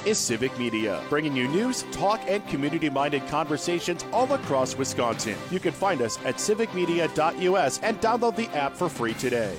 This is Civic Media, bringing you news, talk, and community-minded conversations all across Wisconsin. You can find us at civicmedia.us and download the app for free today.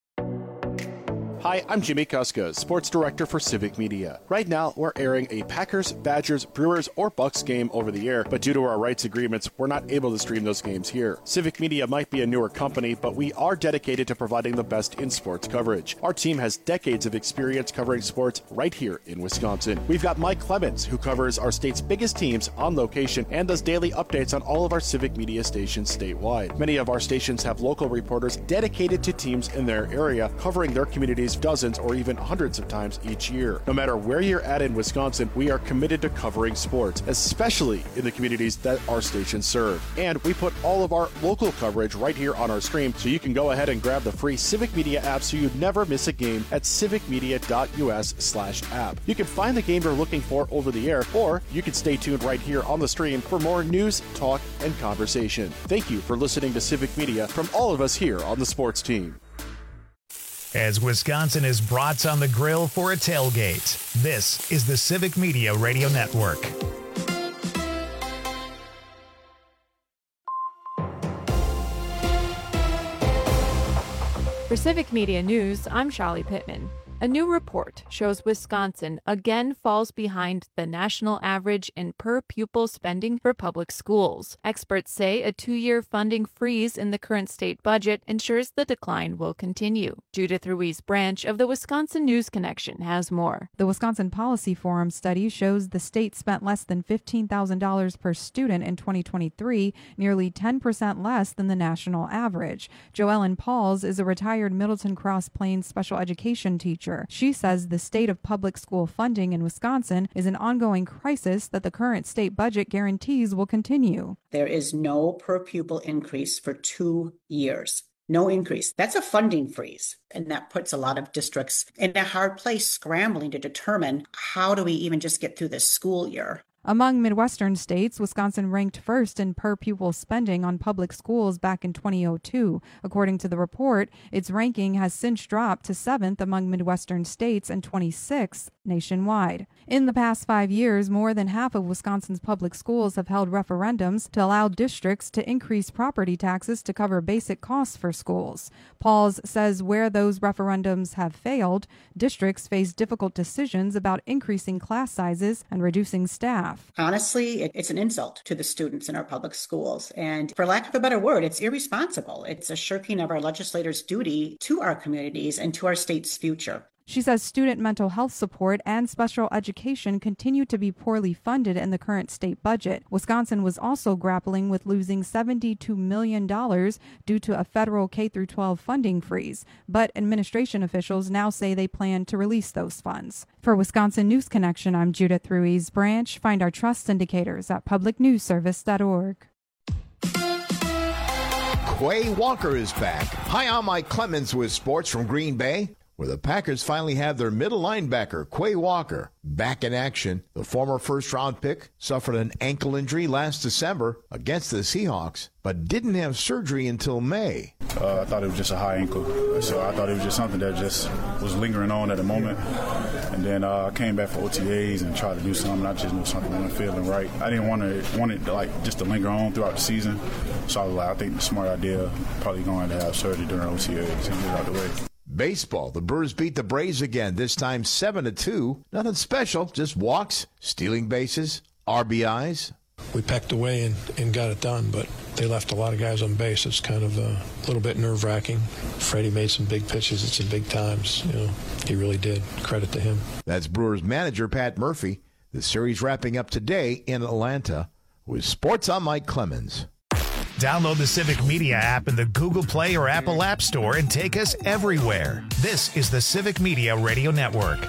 Hi, I'm Jimmy Kuska, Sports Director for Civic Media. Right now, we're airing a Packers, Badgers, Brewers, or Bucks game over the air, but due to our rights agreements, we're not able to stream those games here. Civic Media might be a newer company, but we are dedicated to providing the best in sports coverage. Our team has decades of experience covering sports right here in Wisconsin. We've got Mike Clemens, who covers our state's biggest teams on location and does daily updates on all of our Civic Media stations statewide. Many of our stations have local reporters dedicated to teams in their area, covering their communities dozens or even hundreds of times each year. No matter where you're at in Wisconsin, we are committed to covering sports, especially in the communities that our stations serve. And we put all of our local coverage right here on our stream, so you can go ahead and grab the free Civic Media app so you never miss a game at civicmedia.us/app. You can find the game you're looking for over the air, or you can stay tuned right here on the stream for more news, talk, and conversation. Thank you for listening to Civic Media from all of us here on the sports team. As Wisconsin is brats on the grill for a tailgate, this is the Civic Media Radio Network. For Civic Media News, I'm Shali Pittman. A new report shows Wisconsin again falls behind the national average in per-pupil spending for public schools. Experts say a 2-year funding freeze in the current state budget ensures the decline will continue. Judith Ruiz Branch of the Wisconsin News Connection has more. The Wisconsin Policy Forum study shows the state spent less than $15,000 per student in 2023, nearly 10% less than the national average. Joellen Pauls is a retired Middleton Cross Plains special education teacher. She says the state of public school funding in Wisconsin is an ongoing crisis that the current state budget guarantees will continue. There is no per pupil increase for 2 years. No increase. That's a funding freeze. And that puts a lot of districts in a hard place scrambling to determine how do we even just get through this school year. Among Midwestern states, Wisconsin ranked first in per-pupil spending on public schools back in 2002. According to the report, its ranking has since dropped to 7th among Midwestern states and 26th nationwide. In the past 5 years, more than half of Wisconsin's public schools have held referendums to allow districts to increase property taxes to cover basic costs for schools. Pauls says where those referendums have failed, districts face difficult decisions about increasing class sizes and reducing staff. Honestly, it's an insult to the students in our public schools. And for lack of a better word, it's irresponsible. It's a shirking of our legislators' duty to our communities and to our state's future. She says student mental health support and special education continue to be poorly funded in the current state budget. Wisconsin was also grappling with losing $72 million due to a federal K-12 funding freeze, but administration officials now say they plan to release those funds. For Wisconsin News Connection, I'm Judith Ruiz Branch. Find our trust indicators at publicnewsservice.org. Quay Walker is back. Hi, I'm Mike Clemens with sports from Green Bay, where the Packers finally have their middle linebacker, Quay Walker, back in action. The former first-round pick suffered an ankle injury last December against the Seahawks, but didn't have surgery until May. I thought it was just a high ankle, so I thought it was just something that just was lingering on at the moment. And then I came back for OTAs and tried to do something. I just knew something wasn't feeling right. I didn't want it just to linger on throughout the season. So I was like, I think the smart idea probably going to have surgery during OTAs and get it out the way. Baseball, the Brewers beat the Braves again, this time 7-2. Nothing special, just walks, stealing bases, RBIs. We pecked away and got it done, but they left a lot of guys on base. It's kind of a little bit nerve-wracking. Freddie made some big pitches at some big times. He really did. Credit to him. That's Brewers manager Pat Murphy. The series wrapping up today in Atlanta. With Sports, I'm Mike Clemens. Download the Civic Media app in the Google Play or Apple App Store and take us everywhere. This is the Civic Media Radio Network.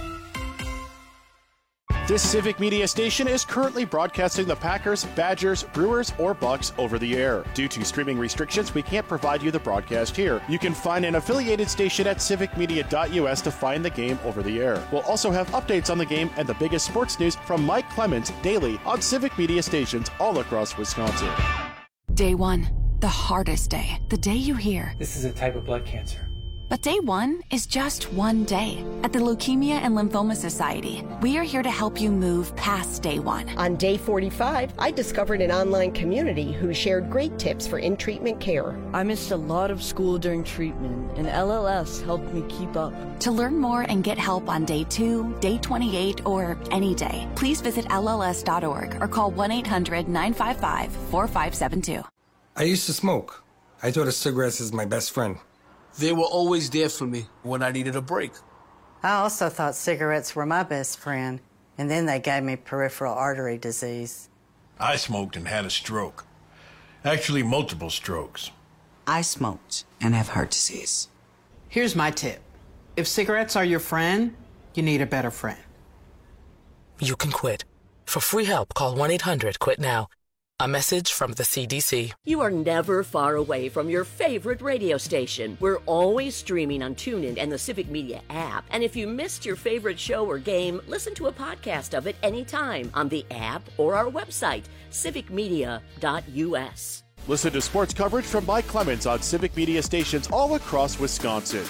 This Civic Media station is currently broadcasting the Packers, Badgers, Brewers, or Bucks over the air. Due to streaming restrictions, we can't provide you the broadcast here. You can find an affiliated station at civicmedia.us to find the game over the air. We'll also have updates on the game and the biggest sports news from Mike Clemens daily on Civic Media stations all across Wisconsin. Day one, the hardest day. The day you hear, "This is a type of blood cancer." But day one is just one day. At the Leukemia and Lymphoma Society, we are here to help you move past day one. On day 45, I discovered an online community who shared great tips for in-treatment care. I missed a lot of school during treatment, and LLS helped me keep up. To learn more and get help on day 2, day 28, or any day, please visit LLS.org or call 1-800-955-4572. I used to smoke. I thought of cigarettes as my best friend. They were always there for me when I needed a break. I also thought cigarettes were my best friend, and then they gave me peripheral artery disease. I smoked and had a stroke. Actually, multiple strokes. I smoked and have heart disease. Here's my tip. If cigarettes are your friend, you need a better friend. You can quit. For free help, call 1-800-QUIT-NOW. A message from the CDC. You are never far away from your favorite radio station. We're always streaming on TuneIn and the Civic Media app. And if you missed your favorite show or game, listen to a podcast of it anytime on the app or our website, civicmedia.us. Listen to sports coverage from Mike Clemens on Civic Media stations all across Wisconsin.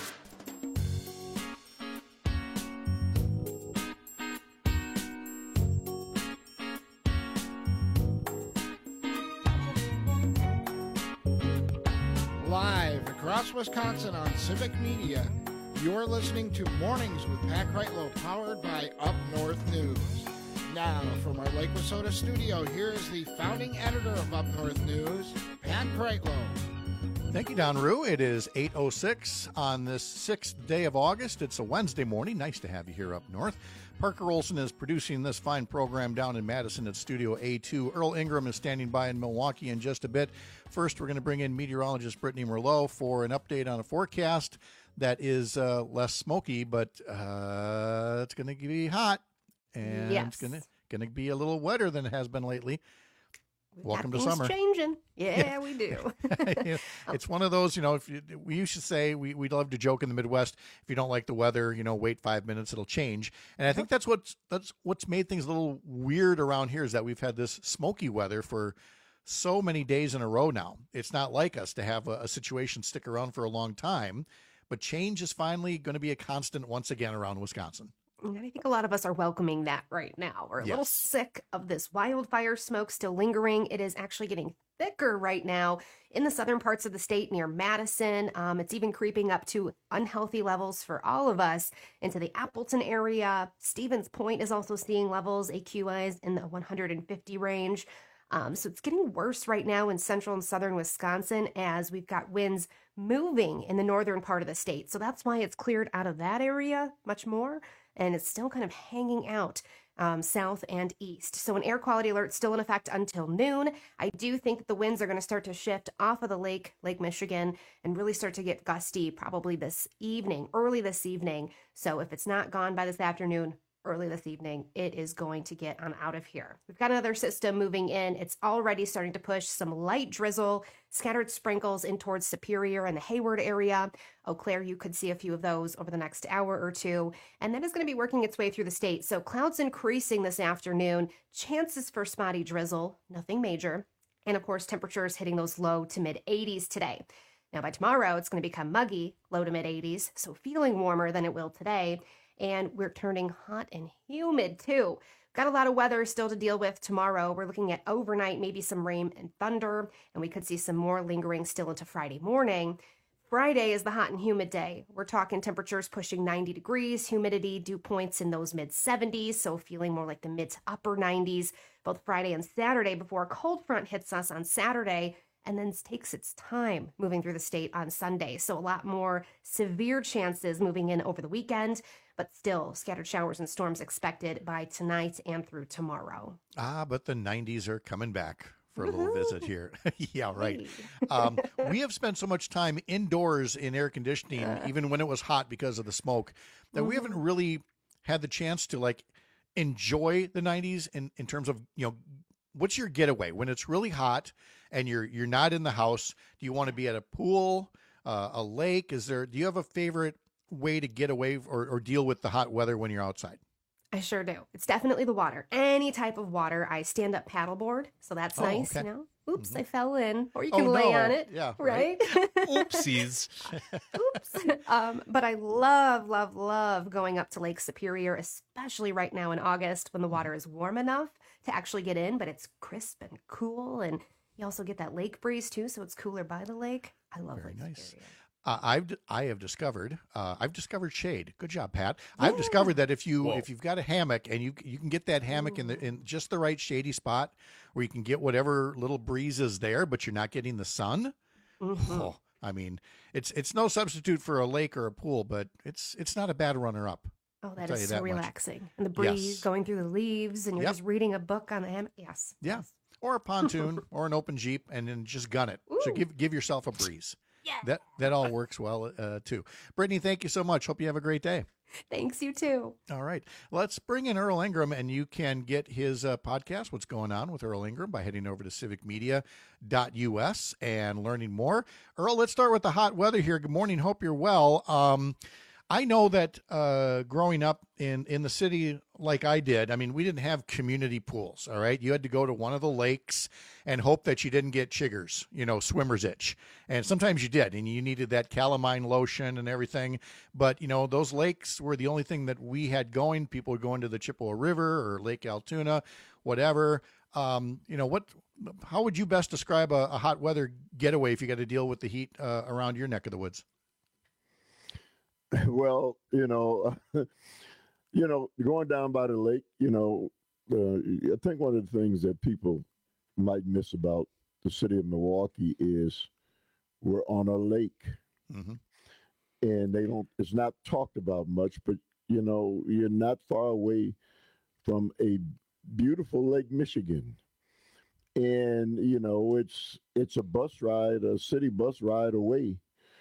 Live across Wisconsin on Civic Media, you're listening to Mornings with Pat Kreitlow, powered by Up North News. Now, from our Lake Wissota studio, here is the founding editor of Up North News, Pat Kreitlow. Thank you, Don Rue. It is 8:06 on this 6th day of August. It's a Wednesday morning. Nice to have you here up north. Parker Olson is producing this fine program down in Madison at Studio A2. Earl Ingram is standing by in Milwaukee in just a bit. First, we're going to bring in meteorologist Brittany Merlot for an update on a forecast that is less smoky, but it's going to be hot. And it's going to be a little wetter than it has been lately. Welcome to summer. Changing. Yeah, we do. It's one of those, we used to say, we love to joke in the Midwest, if you don't like the weather, wait 5 minutes, it'll change. And I think that's what's made things a little weird around here, is that we've had this smoky weather for so many days in a row now. It's not like us to have a situation stick around for a long time, but change is finally going to be a constant once again around Wisconsin. And I think a lot of us are welcoming that right now. We're a little sick of this wildfire smoke still lingering. It is actually getting thicker right now in the southern parts of the state near Madison. It's even creeping up to unhealthy levels for all of us into the Appleton area. Stevens Point is also seeing levels, AQIs in the 150 range. So it's getting worse right now in central and southern Wisconsin as we've got winds moving in the northern part of the state. So that's why it's cleared out of that area much more. And it's still kind of hanging out south and east. So an air quality alert still in effect until noon. I do think that the winds are going to start to shift off of the Lake Michigan, and really start to get gusty probably this evening, early this evening. So if it's not gone by this afternoon, early this evening, it is going to get on out of here. We've got another system moving in. It's already starting to push some light drizzle, scattered sprinkles in towards Superior and the Hayward area. Eau Claire, you could see a few of those over the next hour or two. And that is going to be working its way through the state. So clouds increasing this afternoon, chances for spotty drizzle, nothing major. And of course, temperatures hitting those low to mid 80s today. Now by tomorrow, it's going to become muggy, low to mid 80s. So feeling warmer than it will today. And we're turning hot and humid too. Got a lot of weather still to deal with tomorrow. We're looking at overnight, maybe some rain and thunder, and we could see some more lingering still into Friday morning. Friday is the hot and humid day. We're talking temperatures pushing 90 degrees, humidity dew points in those mid 70s, so feeling more like the mid to upper 90s, both Friday and Saturday before a cold front hits us on Saturday and then takes its time moving through the state on Sunday. So a lot more severe chances moving in over the weekend, but still scattered showers and storms expected by tonight and through tomorrow. But the 90s are coming back for a little visit here. Yeah, right. We have spent so much time indoors in air conditioning, even when it was hot because of the smoke, that we haven't really had the chance to enjoy the 90s in terms of, what's your getaway when it's really hot and you're not in the house? Do you want to be at a pool, a lake? Do you have a favorite way to get away or deal with the hot weather when you're outside? I sure do. It's definitely the water. Any type of water. I stand up paddleboard, so that's nice, Okay. Oops, I fell in. Or you can lay on it. Yeah, right? Oopsies. Oops. But I love, love, love going up to Lake Superior, especially right now in August when the water is warm enough to actually get in, but it's crisp and cool. And you also get that lake breeze too, so it's cooler by the lake. I love Lake Superior. I've discovered shade. Good job, Pat. I've discovered that if you've got a hammock and you can get that hammock in just the right shady spot where you can get whatever little breeze is there, but you're not getting the sun. Oh, I mean, it's no substitute for a lake or a pool, but it's not a bad runner-up. Oh, that is so relaxing. And the breeze going through the leaves, and you're just reading a book on the hammock. Yes. Yeah. Or a pontoon or an open Jeep, and then just gun it. Ooh. So give yourself a breeze. Yeah. That all works well, too. Brittany, thank you so much. Hope you have a great day. Thanks, you too. All right. Let's bring in Earl Ingram, and you can get his podcast, What's Going On with Earl Ingram, by heading over to civicmedia.us and learning more. Earl, let's start with the hot weather here. Good morning. Hope you're well. I know that growing up in the city like I did, I mean, we didn't have community pools, all right? You had to go to one of the lakes and hope that you didn't get chiggers, swimmer's itch. And sometimes you did, and you needed that calamine lotion and everything. But, those lakes were the only thing that we had going. People would go into the Chippewa River or Lake Altoona, whatever. How would you best describe a hot weather getaway if you got to deal with the heat around your neck of the woods? Well, going down by the lake, I think one of the things that people might miss about the city of Milwaukee is we're on a lake. Mm-hmm. And it's not talked about much, but, you're not far away from a beautiful Lake Michigan. And, it's a bus ride, a city bus ride away.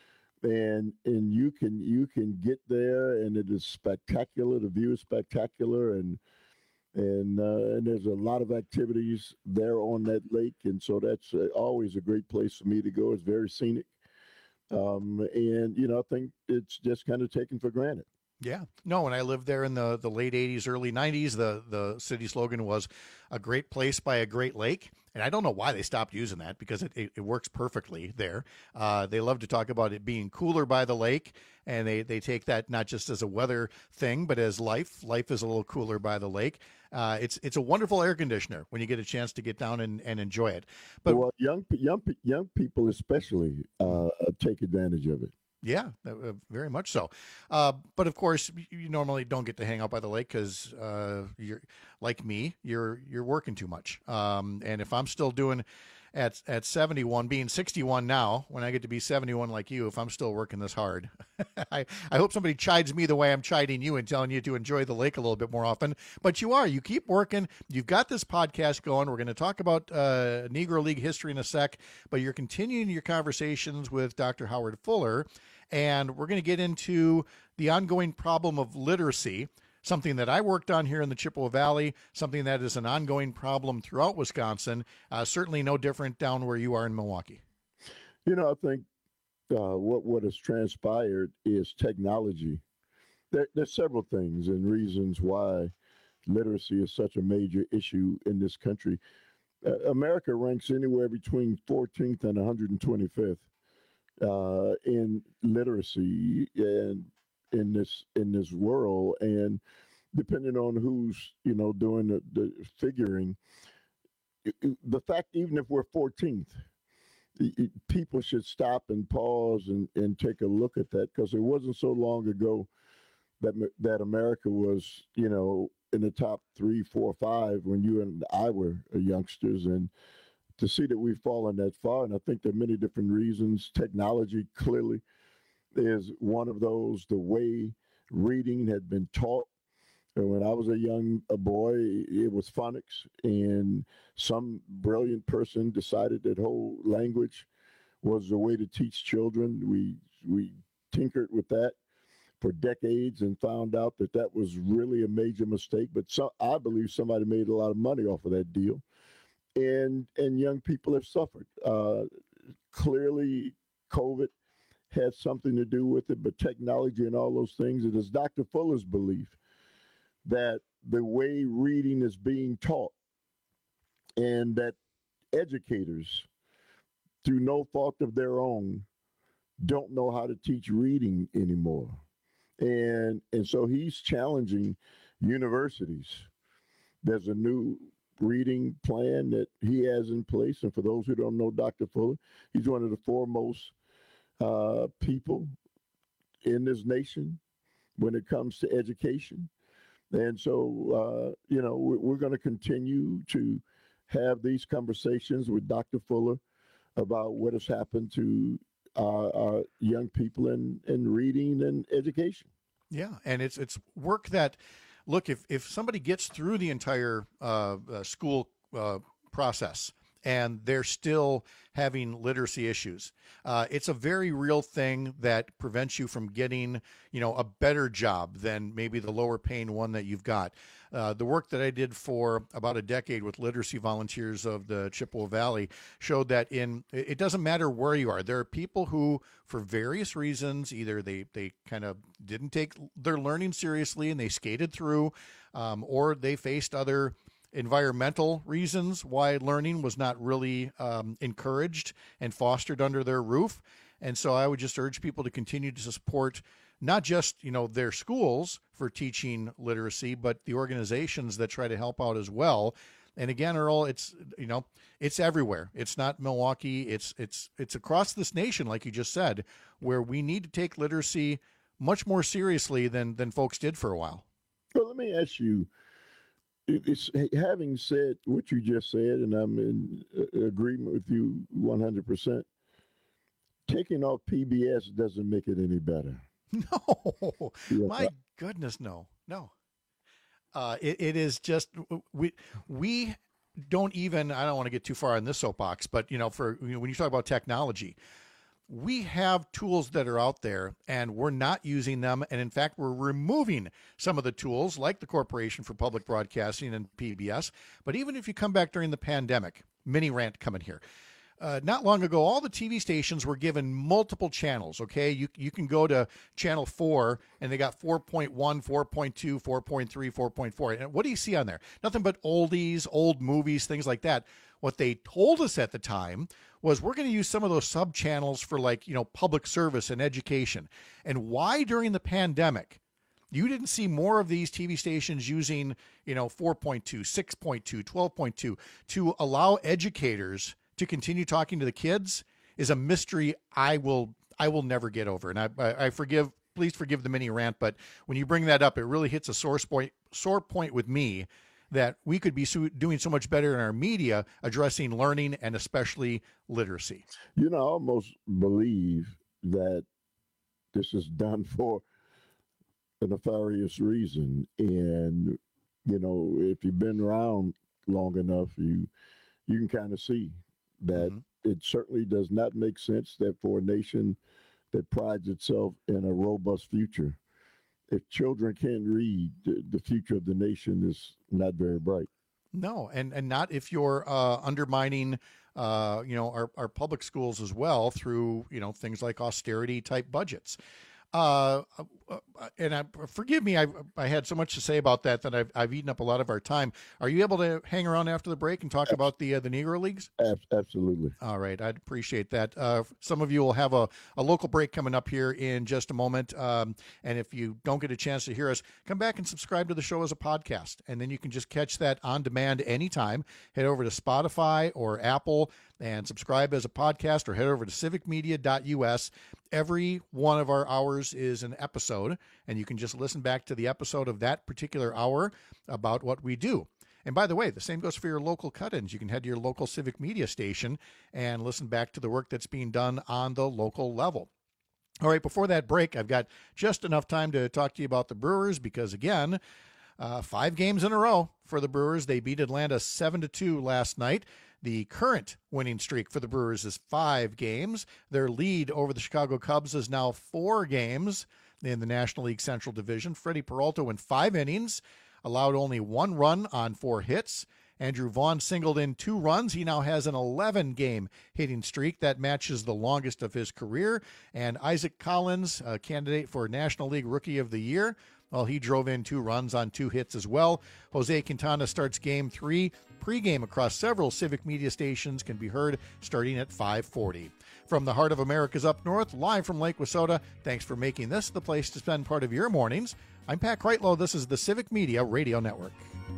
And you can get there, and it is spectacular. The view is spectacular, and there's a lot of activities there on that lake, and so that's always a great place for me to go. It's very scenic, and I think it's just kind of taken for granted. Yeah. No, when I lived there in the late 80s, early 90s, the city slogan was a great place by a great lake. And I don't know why they stopped using that, because it works perfectly there. They love to talk about it being cooler by the lake, and they take that not just as a weather thing, but as life. Life is a little cooler by the lake. It's a wonderful air conditioner when you get a chance to get down and enjoy it. But young people especially take advantage of it. Yeah, very much so. But of course, you normally don't get to hang out by the lake because you're like me. You're working too much. And if I'm still doing at 71, being 61 now, when I get to be 71 like you, if I'm still working this hard, I hope somebody chides me the way I'm chiding you and telling you to enjoy the lake a little bit more often. But you keep working. You've got this podcast going. We're going to talk about Negro League history in a sec, but you're continuing your conversations with Dr. Howard Fuller, and we're going to get into the ongoing problem of literacy, something that I worked on here in the Chippewa Valley, something that is an ongoing problem throughout Wisconsin, certainly no different down where you are in Milwaukee. I think what has transpired is technology. There's several things and reasons why literacy is such a major issue in this country. America ranks anywhere between 14th and 125th in literacy and in this world, and depending on who's doing the figuring, the fact even if we're 14th, people should stop and pause and take a look at that, because it wasn't so long ago that America was in the top 3, 4, 5 when you and I were youngsters, and to see that we've fallen that far. And I think there are many different reasons. Technology clearly is one of those. The way reading had been taught. And when I was a young boy, it was phonics, and some brilliant person decided that whole language was a way to teach children. We tinkered with that for decades and found out that was really a major mistake. But I believe somebody made a lot of money off of that deal, and young people have suffered. Clearly, COVID had something to do with it, but technology and all those things. It is Dr. Fuller's belief that the way reading is being taught, and that educators, through no fault of their own, don't know how to teach reading anymore. And so he's challenging universities. There's a new reading plan that he has in place. And for those who don't know Dr. Fuller, he's one of the foremost people in this nation when it comes to education. And so, we're going to continue to have these conversations with Dr. Fuller about what has happened to our young people in reading and education. Yeah, and it's work that, look, if somebody gets through the entire school process and they're still having literacy issues, it's a very real thing that prevents you from getting, a better job than maybe the lower paying one that you've got. The work that I did for about a decade with literacy volunteers of the Chippewa Valley showed that it doesn't matter where you are. There are people who, for various reasons, either they kind of didn't take their learning seriously and they skated through, or they faced other environmental reasons why learning was not really encouraged and fostered under their roof. And so I would just urge people to continue to support not just, their schools for teaching literacy, but the organizations that try to help out as well. And again, Earl, it's everywhere. It's not Milwaukee. It's across this nation, like you just said, where we need to take literacy much more seriously than folks did for a while. Well, let me ask you, it's having said what you just said, and I'm in agreement with you 100%. Taking off PBS doesn't make it any better. No, my goodness, no. It is just we don't even. I don't want to get too far on this soapbox, but when you talk about technology, we have tools that are out there and we're not using them. And in fact, we're removing some of the tools like the Corporation for Public Broadcasting and PBS. But even if you come back during the pandemic, mini rant coming here. Not long ago, all the TV stations were given multiple channels, okay? You can go to channel 4, and they got 4.1, 4.2, 4.3, 4.4. And what do you see on there? Nothing but oldies, old movies, things like that. What they told us at the time was we're going to use some of those sub-channels for public service and education. And why during the pandemic you didn't see more of these TV stations using, 4.2, 6.2, 12.2 to allow educators to continue talking to the kids is a mystery I will never get over. And please forgive the mini rant, but when you bring that up, it really hits a sore point with me that we could be doing so much better in our media addressing learning and especially literacy. I almost believe that this is done for a nefarious reason. And, if you've been around long enough, you can kind of see that it certainly does not make sense that for a nation that prides itself in a robust future, if children can't read, the future of the nation is not very bright. No, and not if you're undermining, our public schools as well through, things like austerity type budgets. And forgive me, I had so much to say about that I've eaten up a lot of our time. Are you able to hang around after the break and talk about the Negro Leagues? Absolutely. All right, I'd appreciate that. Some of you will have a local break coming up here in just a moment. And if you don't get a chance to hear us, come back and subscribe to the show as a podcast. And then you can just catch that on demand anytime. Head over to Spotify or Apple and subscribe as a podcast, or head over to civicmedia.us. Every one of our hours is an episode, and you can just listen back to the episode of that particular hour about what we do. And by the way, the same goes for your local cut-ins. You can head to your local Civic Media station and listen back to the work that's being done on the local level. All right, before that break, I've got just enough time to talk to you about the Brewers because, again, 5 games in a row for the Brewers. They beat Atlanta 7-2 last night. The current winning streak for the Brewers is 5 games. Their lead over the Chicago Cubs is now 4 games in the National League Central Division. Freddie Peralta went 5 innings, allowed only 1 run on 4 hits. Andrew Vaughn singled in 2 runs. He now has an 11-game hitting streak. That matches the longest of his career. And Isaac Collins, a candidate for National League Rookie of the Year, Well, he drove in 2 runs on 2 hits as well. Jose Quintana starts Game 3. Pre-game across several Civic Media stations can be heard starting at 5:40. From the heart of America's Up North, live from Lake Wissota, thanks for making this the place to spend part of your mornings. I'm Pat Kreitlow. This is the Civic Media Radio Network.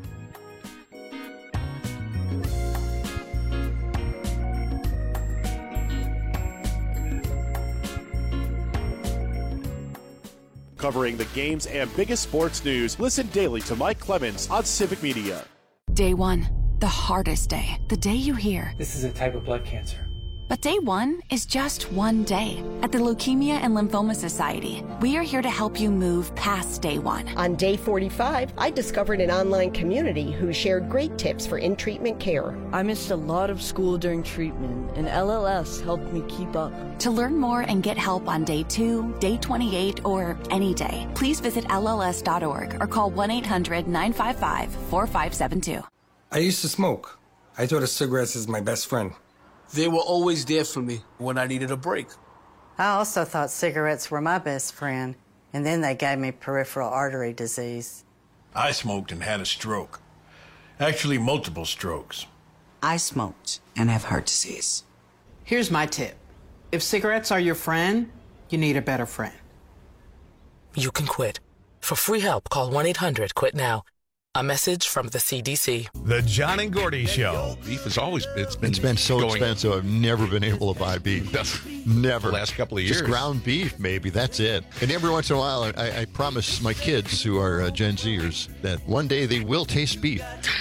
Covering the games and biggest sports news, listen daily to Mike Clemens on Civic Media. Day 1, the hardest day, the day you hear. This is a type of blood cancer. But day 1 is just one day. At the Leukemia and Lymphoma Society, we are here to help you move past day 1. On day 45, I discovered an online community who shared great tips for in-treatment care. I missed a lot of school during treatment, and LLS helped me keep up. To learn more and get help on day 2, day 28, or any day, please visit LLS.org or call 1-800-955-4572. I used to smoke. I thought of cigarettes as my best friend. They were always there for me when I needed a break. I also thought cigarettes were my best friend, and then they gave me peripheral artery disease. I smoked and had a stroke. Actually, multiple strokes. I smoked and have heart disease. Here's my tip. If cigarettes are your friend, you need a better friend. You can quit. For free help, call 1-800-QUIT-NOW. A message from the CDC. The John and Gordy Show. Beef has always it's been so expensive. I've never been able to buy beef. Never. The last couple of years. Just ground beef, maybe. That's it. And every once in a while, I promise my kids, who are Gen Zers, that one day they will taste beef.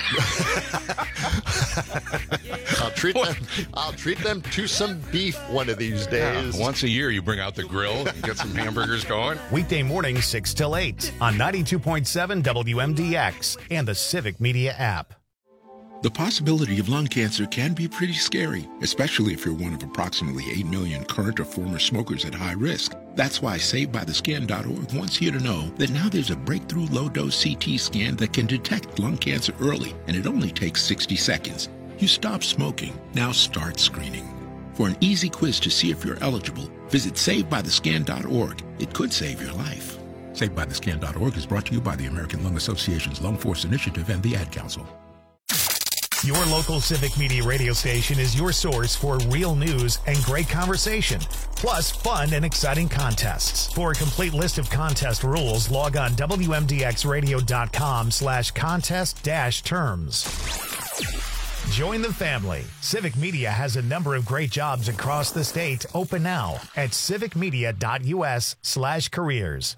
I'll treat them to some beef one of these days. Yeah, once a year, you bring out the grill and get some hamburgers going. Weekday mornings 6 till 8 on 92.7 WMDX and the Civic Media app. The possibility of lung cancer can be pretty scary, especially if you're one of approximately 8 million current or former smokers at high risk. That's why SaveByTheScan.org wants you to know that now there's a breakthrough low-dose CT scan that can detect lung cancer early, and it only takes 60 seconds. You stop smoking, now start screening. For an easy quiz to see if you're eligible, visit SaveByTheScan.org. It could save your life. SaveByTheScan.org is brought to you by the American Lung Association's Lung Force Initiative and the Ad Council. Your local Civic Media radio station is your source for real news and great conversation, plus fun and exciting contests. For a complete list of contest rules, log on WMDXradio.com/contest-terms. Join the family. Civic Media has a number of great jobs across the state open now at civicmedia.us/careers.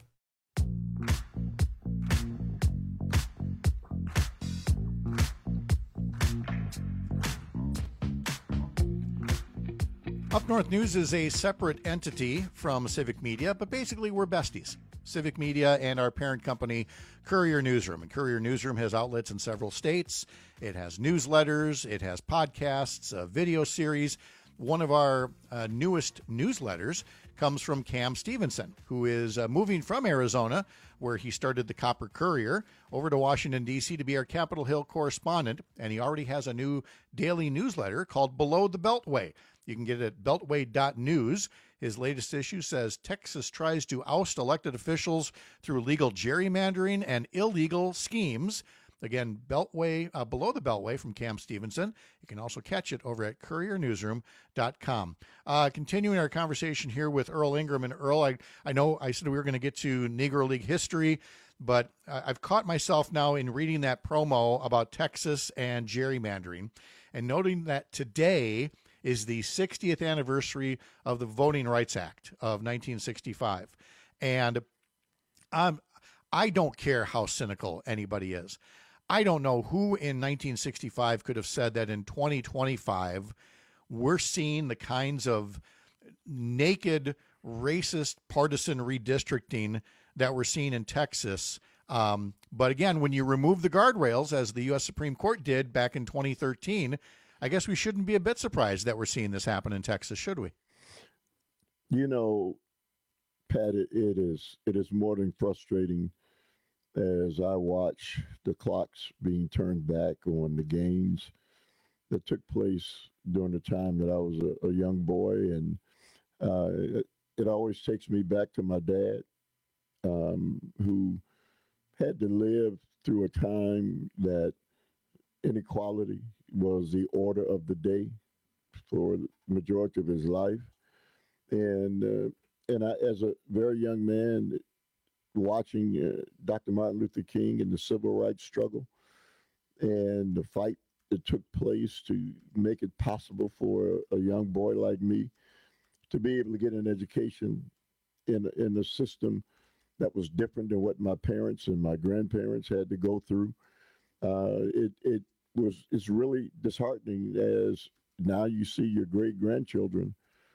Up North News is a separate entity from Civic Media, but basically we're besties. Civic Media and our parent company, Courier Newsroom. And Courier Newsroom has outlets in several states. It has newsletters. It has podcasts, a video series. One of our newest newsletters comes from Cam Stevenson, who is moving from Arizona, where he started the Copper Courier, over to Washington, D.C. to be our Capitol Hill correspondent. And he already has a new daily newsletter called Below the Beltway. You can get it at beltway.news. His latest issue says Texas tries to oust elected officials through legal gerrymandering and illegal schemes. Again, Beltway, Below the Beltway from Cam Stevenson. You can also catch it over at couriernewsroom.com. Continuing our conversation here with Earl Ingram. And Earl, I know I said we were going to get to Negro League history, but I've caught myself now in reading that promo about Texas and gerrymandering and noting that today is the 60th anniversary of the Voting Rights Act of 1965. And I don't care how cynical anybody is. I don't know who in 1965 could have said that in 2025 we're seeing the kinds of naked, racist, partisan redistricting that we're seeing in Texas. But again, when you remove the guardrails, as the U.S. Supreme Court did back in 2013, I guess we shouldn't be a bit surprised that we're seeing this happen in Texas, should we? You know, Pat, it is more than frustrating as I watch the clocks being turned back on the games that took place during the time that I was a young boy. And it always takes me back to my dad, who had to live through a time that inequality was the order of the day for the majority of his life. And I, as a very young man, watching Dr. Martin Luther King and the civil rights struggle and the fight that took place to make it possible for a young boy like me to be able to get an education in a system that was different than what my parents and my grandparents had to go through. It's really disheartening as now you see your great grandchildren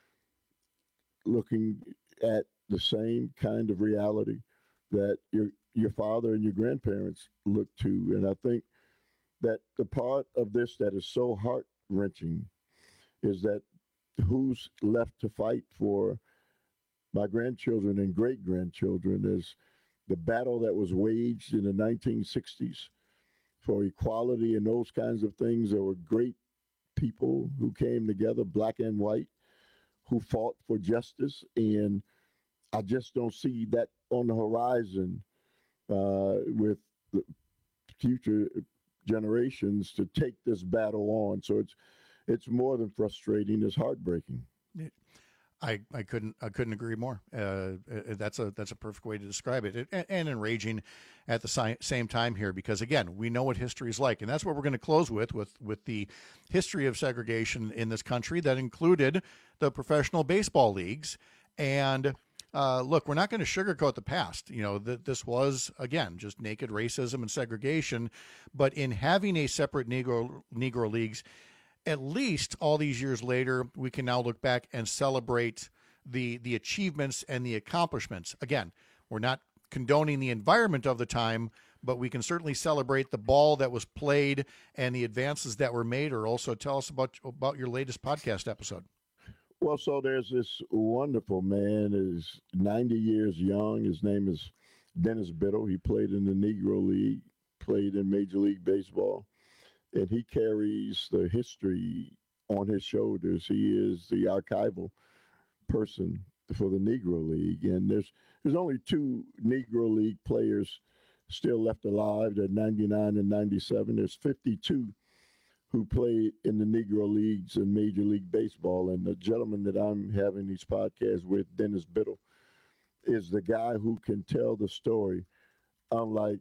looking at the same kind of reality that your father and your grandparents looked to. And I think that the part of this that is so heart-wrenching is that who's left to fight for my grandchildren and great-grandchildren is the battle that was waged in the 1960s for equality and those kinds of things. There were great people who came together, black and white, who fought for justice. And I just don't see that on the horizon with the future generations to take this battle on. So it's more than frustrating, it's heartbreaking. I couldn't agree more. That's a perfect way to describe it, and enraging at the same time here, because again, we know what history is like, and that's what we're going to close with the history of segregation in this country that included the professional baseball leagues. And look, we're not going to sugarcoat the past. You know, this was, again, just naked racism and segregation, but in having a separate Negro leagues, at least all these years later, we can now look back and celebrate the achievements and the accomplishments. Again, we're not condoning the environment of the time, but we can certainly celebrate the ball that was played and the advances that were made. Or also tell us about your latest podcast episode. Well, so there's this wonderful man, is 90 years young. His name is Dennis Biddle. He played in the Negro League, played in Major League Baseball. And he carries the history on his shoulders. He is the archival person for the Negro League. And there's only 2 Negro League players still left alive. They're 99 and 97. There's 52 who played in the Negro Leagues in Major League Baseball. And the gentleman that I'm having these podcasts with, Dennis Biddle, is the guy who can tell the story unlike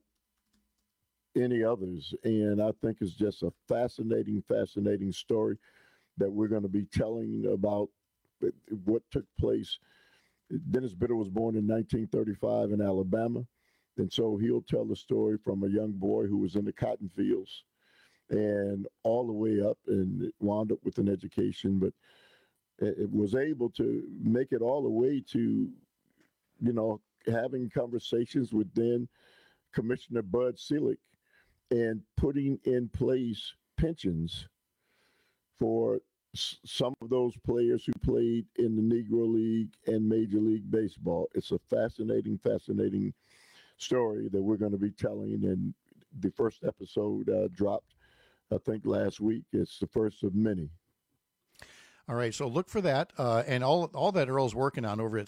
any others. And I think it's just a fascinating story that we're going to be telling about what took place. Dennis Biddle was born in 1935 in Alabama. And so he'll tell the story from a young boy who was in the cotton fields and all the way up and wound up with an education, but it was able to make it all the way to, you know, having conversations with then Commissioner Bud Selig and putting in place pensions for some of those players who played in the Negro League and Major League Baseball. It's a fascinating story that we're going to be telling. And the first episode dropped, I think, last week. It's the first of many. All right, so look for that and all that Earl's working on over at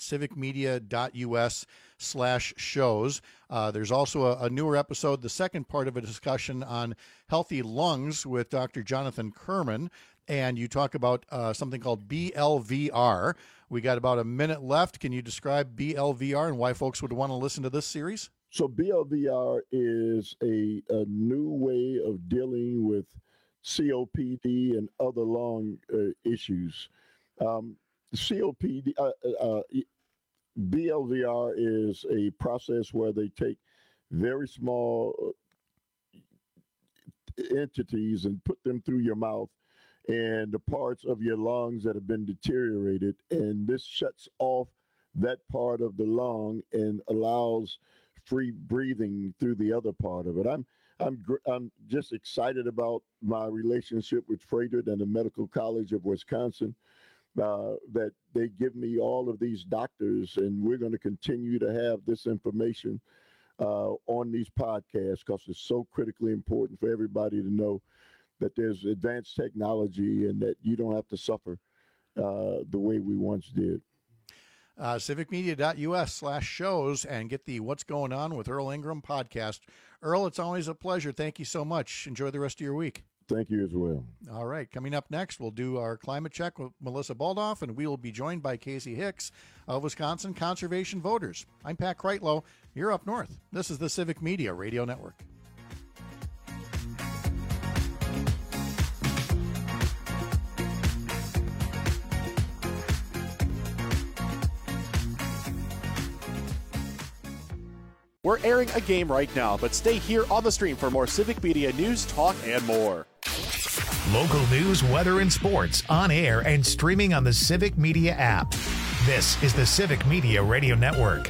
civicmedia.us/shows. There's also a newer episode, the second part of a discussion on healthy lungs with Dr. Jonathan Kerman, and you talk about something called BLVR. We got about a minute left. Can you describe BLVR and why folks would want to listen to this series? So BLVR is a new way of dealing with COPD and other lung issues. COPD, BLVR is a process where they take very small entities and put them through your mouth and the parts of your lungs that have been deteriorated. And this shuts off that part of the lung and allows free breathing through the other part of it. I'm just excited about my relationship with Frederick and the Medical College of Wisconsin, that they give me all of these doctors, and we're going to continue to have this information on these podcasts because it's so critically important for everybody to know that there's advanced technology and that you don't have to suffer the way we once did. civicmedia.us/shows, and get the What's Going On with Earl Ingram podcast. Earl, it's always a pleasure. Thank you so much. Enjoy the rest of your week. Thank you as well. All right. Coming up next, we'll do our climate check with Melissa Baldoff, and we will be joined by Casey Hicks of Wisconsin Conservation Voters. I'm Pat Kreitlow. You're up north. This is the Civic Media Radio Network. We're airing a game right now, but stay here on the stream for more Civic Media news, talk, and more. Local news, weather, and sports on air and streaming on the Civic Media app. This is the Civic Media Radio Network.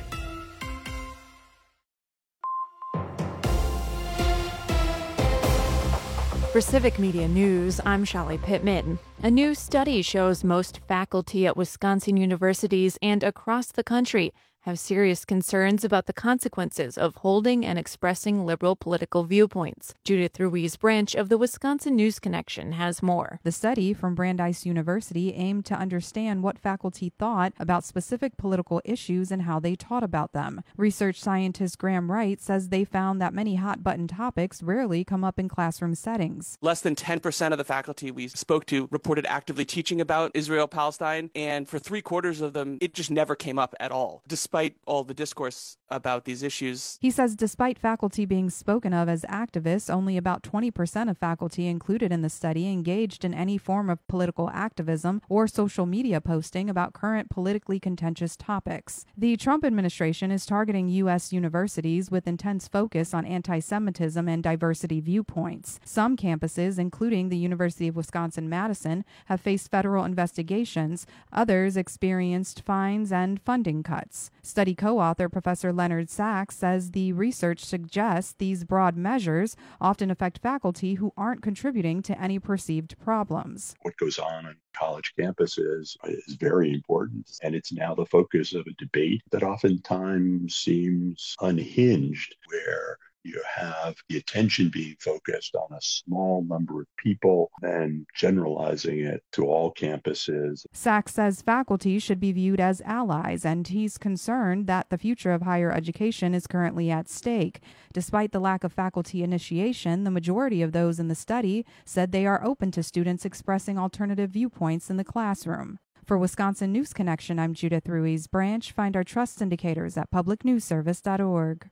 For Civic Media News, I'm Shelley Pittman. A new study shows most faculty at Wisconsin universities and across the country have serious concerns about the consequences of holding and expressing liberal political viewpoints. Judith Ruiz Branch of the Wisconsin News Connection has more. The study from Brandeis University aimed to understand what faculty thought about specific political issues and how they taught about them. Research scientist Graham Wright says they found that many hot-button topics rarely come up in classroom settings. Less than 10% of the faculty we spoke to reported actively teaching about Israel-Palestine, and for 3/4 of them, it just never came up at all, despite all the discourse about these issues. He says despite faculty being spoken of as activists, only about 20% of faculty included in the study engaged in any form of political activism or social media posting about current politically contentious topics. The Trump administration is targeting U.S. universities with intense focus on anti-Semitism and diversity viewpoints. Some campuses, including the University of Wisconsin-Madison, have faced federal investigations. Others experienced fines and funding cuts. Study co-author Professor Leonard Sachs says the research suggests these broad measures often affect faculty who aren't contributing to any perceived problems. What goes on college campuses is very important, and it's now the focus of a debate that oftentimes seems unhinged, where you have the attention being focused on a small number of people and generalizing it to all campuses. Sachs says faculty should be viewed as allies, and he's concerned that the future of higher education is currently at stake. Despite the lack of faculty initiation, the majority of those in the study said they are open to students expressing alternative viewpoints in the classroom. For Wisconsin News Connection, I'm Judith Ruiz Branch. Find our trust indicators at publicnewsservice.org.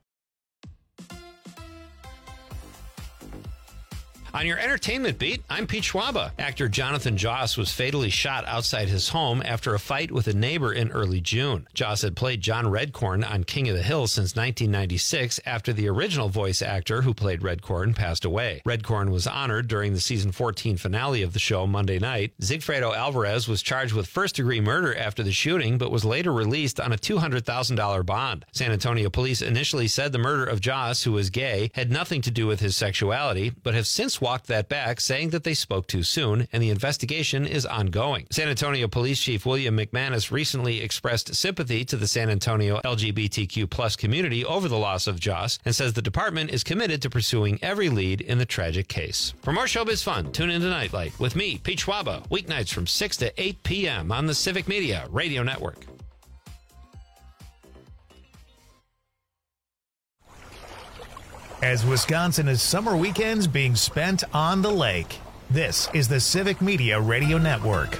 On your entertainment beat, I'm Pete Schwaba. Actor Jonathan Joss was fatally shot outside his home after a fight with a neighbor in early June. Joss had played John Redcorn on King of the Hill since 1996 after the original voice actor who played Redcorn passed away. Redcorn was honored during the season 14 finale of the show Monday night. Sigfredo Alvarez was charged with first-degree murder after the shooting, but was later released on a $200,000 bond. San Antonio police initially said the murder of Joss, who was gay, had nothing to do with his sexuality, but have since walked that back, saying that they spoke too soon, and the investigation is ongoing. San Antonio Police Chief William McManus recently expressed sympathy to the San Antonio LGBTQ+ community over the loss of Joss, and says the department is committed to pursuing every lead in the tragic case. For more showbiz fun, tune into Nightlight with me, Pete Schwaba, weeknights from 6 to 8 p.m. on the Civic Media Radio Network. As Wisconsin is summer weekends being spent on the lake, this is the Civic Media Radio Network.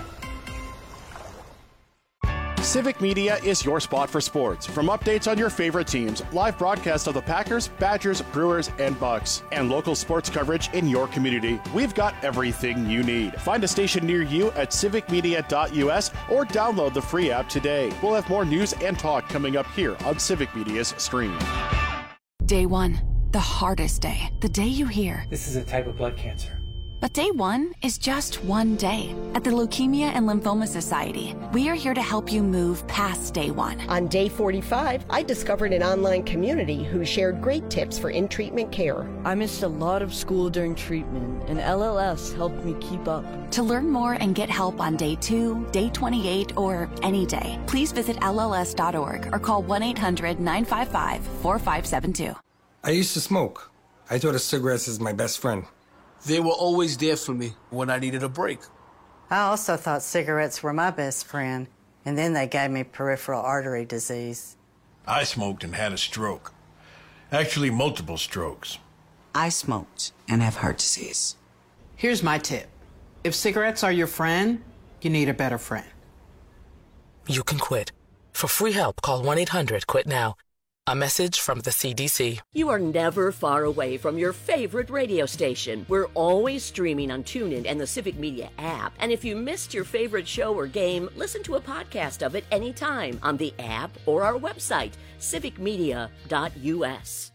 Civic Media is your spot for sports. From updates on your favorite teams, live broadcasts of the Packers, Badgers, Brewers, and Bucks, and local sports coverage in your community, we've got everything you need. Find a station near you at civicmedia.us or download the free app today. We'll have more news and talk coming up here on Civic Media's stream. Day one. The hardest day. The day you hear, "This is a type of blood cancer." But day one is just one day. At the Leukemia and Lymphoma Society, we are here to help you move past day one. On day 45, I discovered an online community who shared great tips for in-treatment care. I missed a lot of school during treatment, and LLS helped me keep up. To learn more and get help on day 2, day 28, or any day, please visit LLS.org or call 1-800-955-4572. I used to smoke. I thought of cigarettes as my best friend. They were always there for me when I needed a break. I also thought cigarettes were my best friend. And then they gave me peripheral artery disease. I smoked and had a stroke. Actually, multiple strokes. I smoked and have heart disease. Here's my tip. If cigarettes are your friend, you need a better friend. You can quit. For free help, call 1-800-QUIT-NOW. A message from the CDC. You are never far away from your favorite radio station. We're always streaming on TuneIn and the Civic Media app. And if you missed your favorite show or game, listen to a podcast of it anytime on the app or our website, civicmedia.us.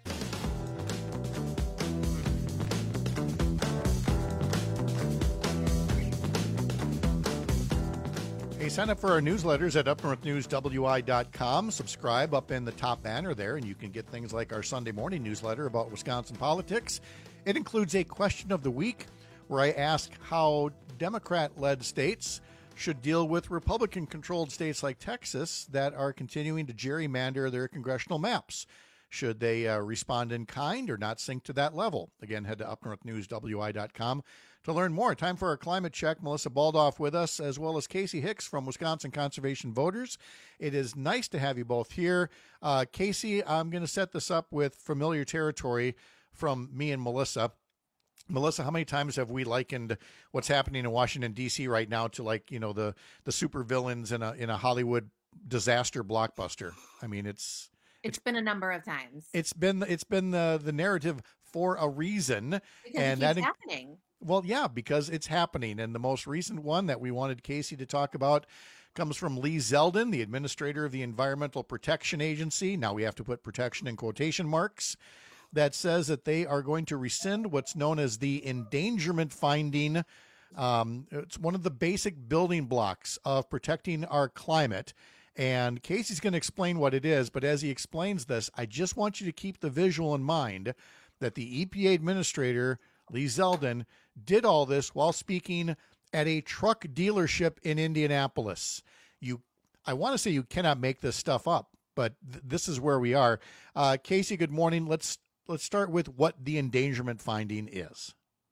Hey, sign up for our newsletters at upnorthnewswi.com. Subscribe up in the top banner there, and you can get things like our Sunday morning newsletter about Wisconsin politics. It includes a question of the week where I ask how Democrat-led states should deal with Republican-controlled states like Texas that are continuing to gerrymander their congressional maps. Should they respond in kind or not sink to that level? Again, head to upnorthnewswi.com to learn more. Time for our climate check. Melissa Baldoff with us, as well as Casey Hicks from Wisconsin Conservation Voters. It is nice to have you both here. Casey, I'm going to set this up with familiar territory from me and Melissa. Melissa, how many times have we likened what's happening in Washington, D.C. right now to, like, you know, the super villains in a Hollywood disaster blockbuster? I mean, it's been a number of times. It's been the narrative for a reason, because and it keeps happening. Well, yeah, because it's happening. And the most recent one that we wanted Casey to talk about comes from Lee Zeldin, the administrator of the Environmental Protection Agency. Now we have to put protection in quotation marks. That says that they are going to rescind what's known as the endangerment finding. It's one of the basic building blocks of protecting our climate. And Casey's going to explain what it is. But as he explains this, I just want you to keep the visual in mind that the EPA administrator, Lee Zeldin, did all this while speaking at a truck dealership in Indianapolis. I want to say you cannot make this stuff up, but this is where we are. Casey, good morning. Let's start with what the endangerment finding is.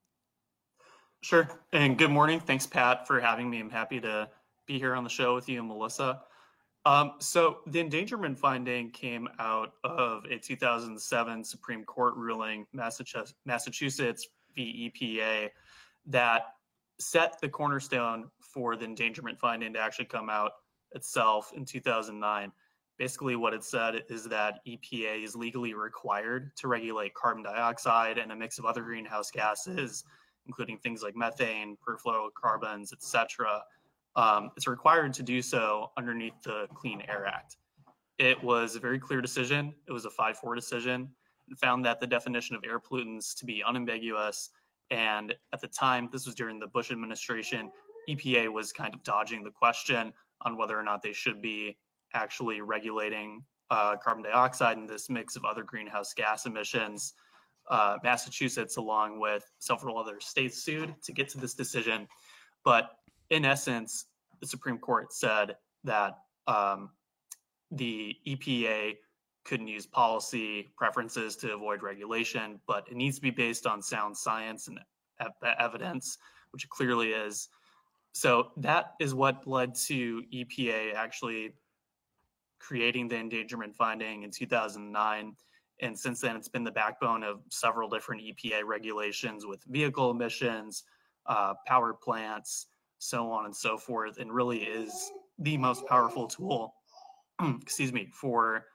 Sure. And good morning. Thanks, Pat, for having me. I'm happy to be here on the show with you and Melissa. So the endangerment finding came out of a 2007 Supreme Court ruling, Massachusetts v. EPA, that set the cornerstone for the endangerment finding to actually come out itself in 2009. Basically, what it said is that EPA is legally required to regulate carbon dioxide and a mix of other greenhouse gases, including things like methane, perfluorocarbons, etc. It's required to do so underneath the Clean Air Act. It was a very clear decision. It was a 5-4 decision. It found that the definition of air pollutants to be unambiguous. And at the time, this was during the Bush administration, EPA was kind of dodging the question on whether or not they should be actually regulating carbon dioxide and this mix of other greenhouse gas emissions. Massachusetts, along with several other states, sued to get to this decision. But in essence, the Supreme Court said that the EPA couldn't use policy preferences to avoid regulation, but it needs to be based on sound science and evidence, which it clearly is. So that is what led to EPA actually creating the endangerment finding in 2009. And since then, it's been the backbone of several different EPA regulations with vehicle emissions, power plants, so on and so forth, and really is the most powerful tool, for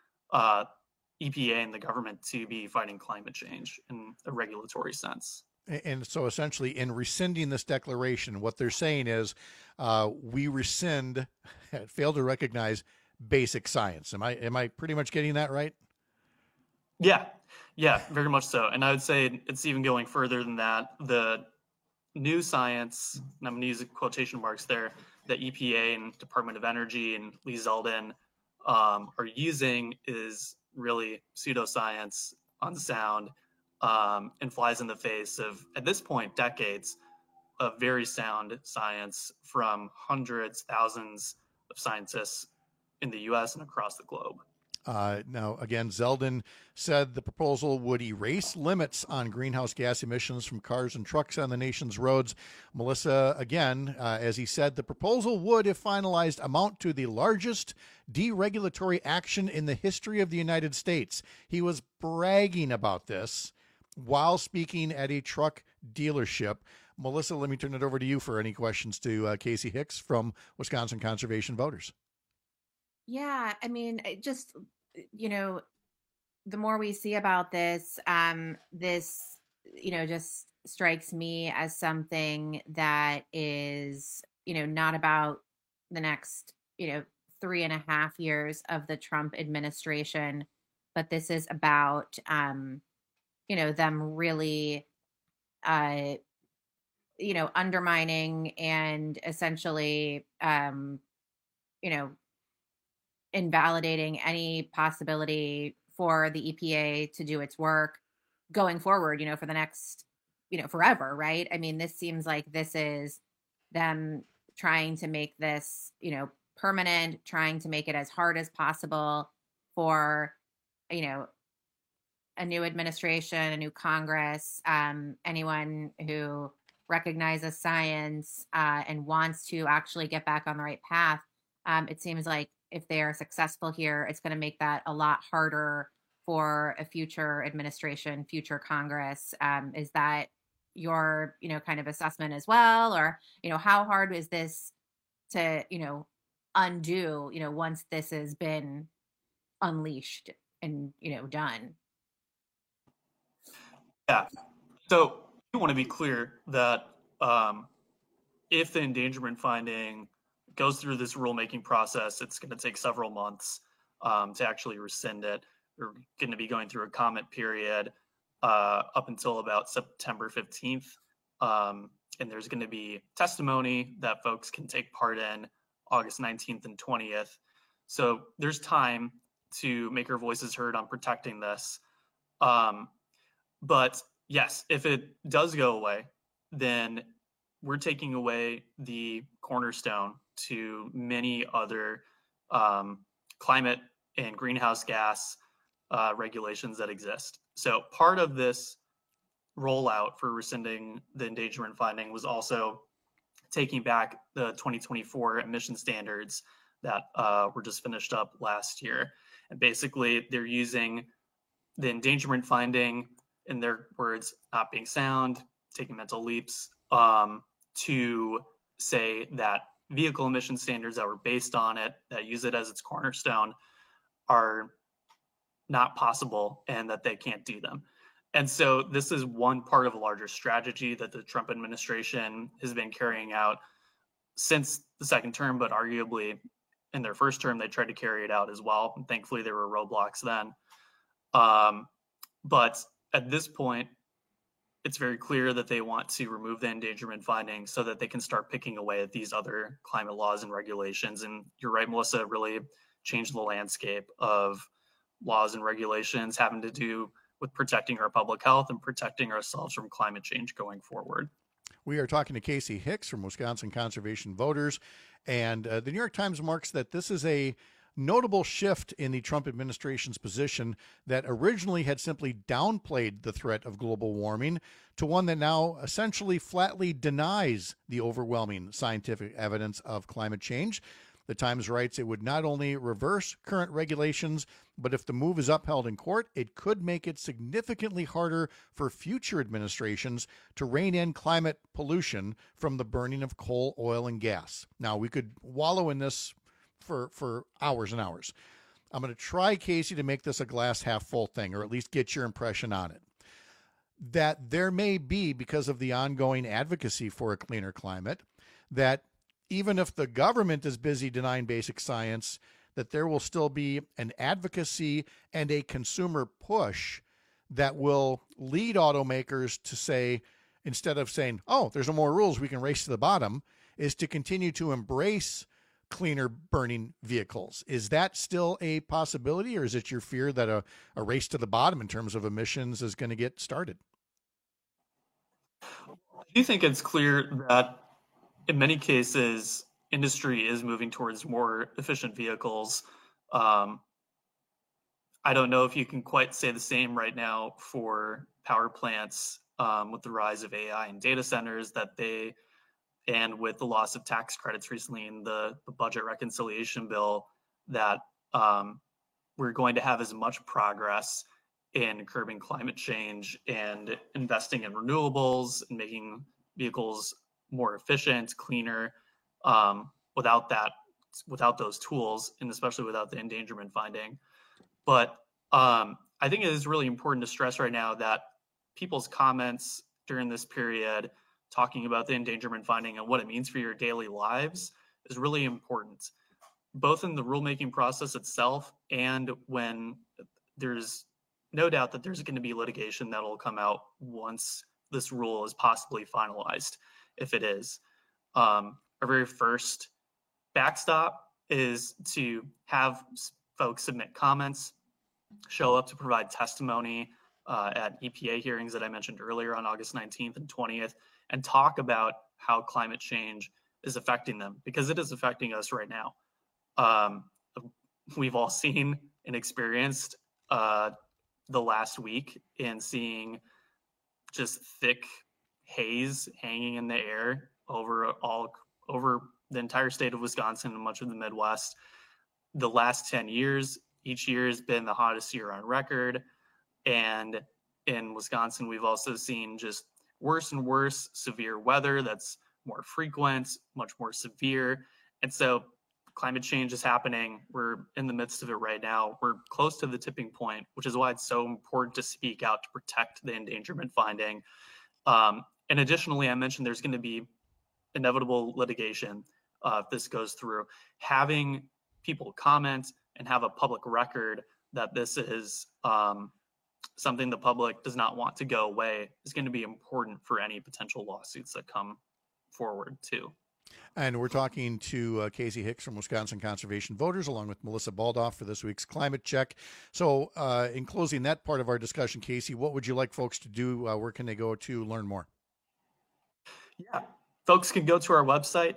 EPA and the government to be fighting climate change in a regulatory sense. And so essentially in rescinding this declaration, what they're saying is we rescind, fail to recognize basic science. Am I pretty much getting that right? Yeah, very much so. And I would say it's even going further than that. The new science, and I'm going to use quotation marks there, that EPA and Department of Energy and Lee Zeldin are using is really pseudoscience, unsound, and flies in the face of, at this point, decades of very sound science from hundreds, thousands of scientists in the U.S. and across the globe. Now, again, Zeldin said the proposal would erase limits on greenhouse gas emissions from cars and trucks on the nation's roads. Melissa, again, as he said, the proposal would, if finalized, amount to the largest deregulatory action in the history of the United States. He was bragging about this while speaking at a truck dealership. Melissa, let me turn it over to you for any questions to Casey Hicks from Wisconsin Conservation Voters. Yeah, I mean, just, the more we see about this, this, just strikes me as something that is, not about the next, 3.5 years of the Trump administration, but this is about, them really, undermining and essentially, invalidating any possibility for the EPA to do its work going forward, for the next, forever, right? I mean, this seems like this is them trying to make this, permanent, trying to make it as hard as possible for, a new administration, a new Congress, anyone who recognizes science and wants to actually get back on the right path. It seems like if they are successful here, it's going to make that a lot harder for a future administration, future Congress. Is that your, kind of assessment as well? Or, how hard is this to, undo, once this has been unleashed and, done? Yeah. So I want to be clear that if the endangerment finding goes through this rulemaking process, it's going to take several months to actually rescind it. We're going to be going through a comment period up until about September 15th. And there's going to be testimony that folks can take part in August 19th and 20th. So there's time to make our voices heard on protecting this. But yes, if it does go away, then we're taking away the cornerstone to many other climate and greenhouse gas regulations that exist. So part of this rollout for rescinding the endangerment finding was also taking back the 2024 emission standards that were just finished up last year. And basically, they're using the endangerment finding, in their words, not being sound, taking mental leaps, to say that vehicle emission standards that were based on it, that use it as its cornerstone, are not possible and that they can't do them. And so this is one part of a larger strategy that the Trump administration has been carrying out since the second term, but arguably in their first term, they tried to carry it out as well. And thankfully, there were roadblocks then. But at this point, it's very clear that they want to remove the endangerment finding so that they can start picking away at these other climate laws and regulations. And you're right, Melissa, really changed the landscape of laws and regulations having to do with protecting our public health and protecting ourselves from climate change going forward. We are talking to Casey Hicks from Wisconsin Conservation Voters. And the New York Times marks that this is a notable shift in the Trump administration's position that originally had simply downplayed the threat of global warming to one that now essentially flatly denies the overwhelming scientific evidence of climate change. The Times writes it would not only reverse current regulations, but if the move is upheld in court, it could make it significantly harder for future administrations to rein in climate pollution from the burning of coal, oil, and gas. Now, we could wallow in this for hours and hours. I'm going to try, Casey, to make this a glass half full thing, or at least get your impression on it. That there may be, because of the ongoing advocacy for a cleaner climate, that even if the government is busy denying basic science, that there will still be an advocacy and a consumer push that will lead automakers to say, instead of saying, oh, there's no more rules, we can race to the bottom, is to continue to embrace cleaner burning vehicles. Is that still a possibility, or is it your fear that a race to the bottom in terms of emissions is going to get started? I do think it's clear that in many cases, industry is moving towards more efficient vehicles. I don't know if you can quite say the same right now for power plants with the rise of AI and data centers and with the loss of tax credits recently in the budget reconciliation bill, that we're going to have as much progress in curbing climate change and investing in renewables and making vehicles more efficient, cleaner, without those tools, and especially without the endangerment finding. But I think it is really important to stress right now that people's comments during this period talking about the endangerment finding and what it means for your daily lives is really important, both in the rulemaking process itself and when there's no doubt that there's going to be litigation that will come out once this rule is possibly finalized, if it is. Our very first backstop is to have folks submit comments, show up to provide testimony at EPA hearings that I mentioned earlier on August 19th and 20th, and talk about how climate change is affecting them, because it is affecting us right now. We've all seen and experienced the last week in seeing just thick haze hanging in the air over the entire state of Wisconsin and much of the Midwest. The last 10 years, each year has been the hottest year on record. And in Wisconsin, we've also seen just worse and worse severe weather that's more frequent, much more severe. And so climate change is happening. We're in the midst of it right now. We're close to the tipping point, which is why it's so important to speak out to protect the endangerment finding. And additionally, I mentioned there's going to be inevitable litigation if this goes through. Having people comment and have a public record that this is something the public does not want to go away is going to be important for any potential lawsuits that come forward too. And we're talking to Casey Hicks from Wisconsin Conservation Voters, along with Melissa Baldoff for this week's Climate Check. So in closing that part of our discussion, Casey, what would you like folks to do? Where can they go to learn more? Yeah, folks can go to our website,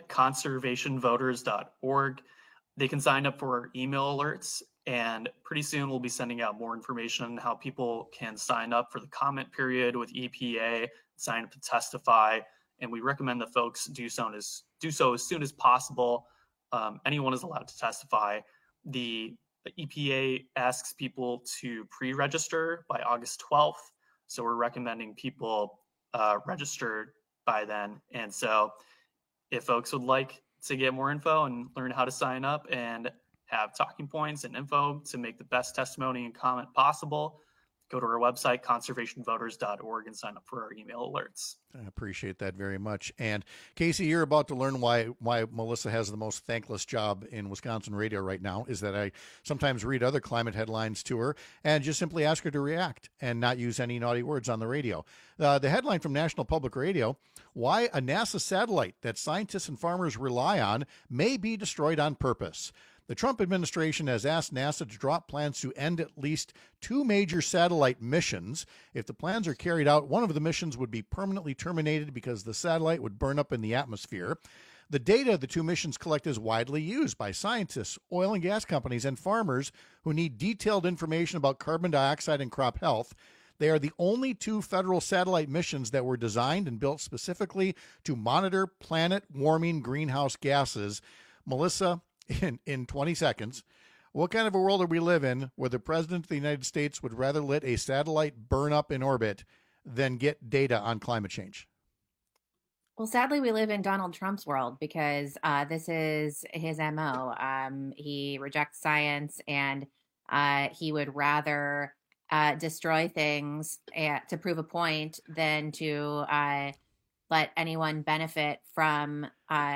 conservationvoters.org. They can sign up for our email alerts, and pretty soon we'll be sending out more information on how people can sign up for the comment period with EPA, sign up to testify. And we recommend that folks do so as soon as possible. Anyone is allowed to testify. The EPA asks people to pre-register by August 12th. So we're recommending people register by then. And so if folks would like to get more info and learn how to sign up and have talking points and info to make the best testimony and comment possible, go to our website, conservationvoters.org, and sign up for our email alerts. I appreciate that very much. And Casey, you're about to learn why Melissa has the most thankless job in Wisconsin radio right now, is that I sometimes read other climate headlines to her and just simply ask her to react and not use any naughty words on the radio. The headline from National Public Radio: why a NASA satellite that scientists and farmers rely on may be destroyed on purpose. The Trump administration has asked NASA to drop plans to end at least 2 major satellite missions. If the plans are carried out, one of the missions would be permanently terminated because the satellite would burn up in the atmosphere. The data the 2 missions collect is widely used by scientists, oil and gas companies, and farmers who need detailed information about carbon dioxide and crop health. They are the only 2 federal satellite missions that were designed and built specifically to monitor planet-warming greenhouse gases. Melissa, in 20 seconds, what kind of a world do we live in where the president of the United States would rather let a satellite burn up in orbit than get data on climate change? Well, sadly, we live in Donald Trump's world because this is his MO. He rejects science, and he would rather destroy things to prove a point than to let anyone benefit from,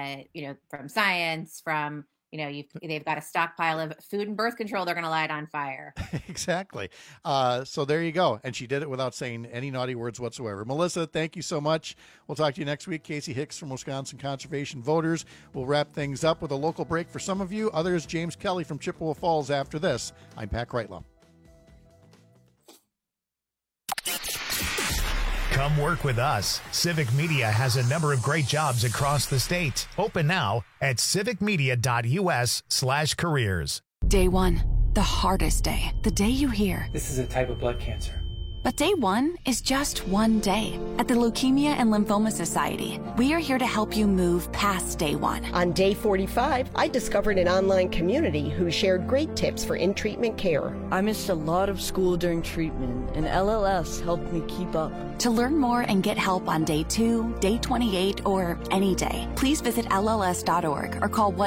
from science, from they've got a stockpile of food and birth control they're going to light on fire. Exactly. So there you go. And she did it without saying any naughty words whatsoever. Melissa, thank you so much. We'll talk to you next week. Casey Hicks from Wisconsin Conservation Voters. We'll wrap things up with a local break for some of you. Others, James Kelly from Chippewa Falls after this. I'm Pat Kreitlow. Come work with us. Civic Media has a number of great jobs across the state. Open now at civicmedia.us/careers. Day 1. The hardest day, the day you hear, "This is a type of blood cancer." But day one is just one day. At the Leukemia and Lymphoma Society, we are here to help you move past day one. On day 45, I discovered an online community who shared great tips for in-treatment care. I missed a lot of school during treatment, and LLS helped me keep up. To learn more and get help on day 2, day 28, or any day, please visit LLS.org or call